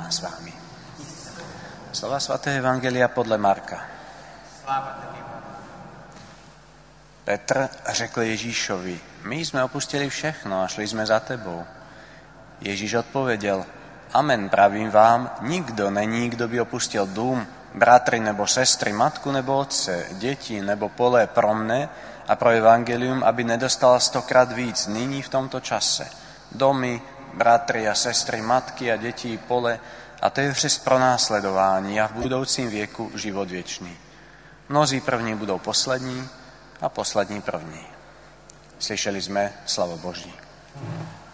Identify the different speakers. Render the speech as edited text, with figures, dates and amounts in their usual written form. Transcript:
Speaker 1: Pán s vámi. Slova svätého Evangelia podľa Marka. Petr řekl Ježíšovi, my sme opustili všechno a šli sme za tebou. Ježíš odpovedel, amen, pravím vám, nikdo není, kdo by opustil dům, bratry nebo sestry, matku nebo otce, děti nebo pole pro mne a pro evangelium, aby nedostal 100krát víc nyní v tomto čase. Domy, bratry a sestry, matky a děti, pole, a to je přes pronásledování a v budoucím věku život věčný. Mnozí první budou poslední a poslední první. Slyšeli sme slovo Boží.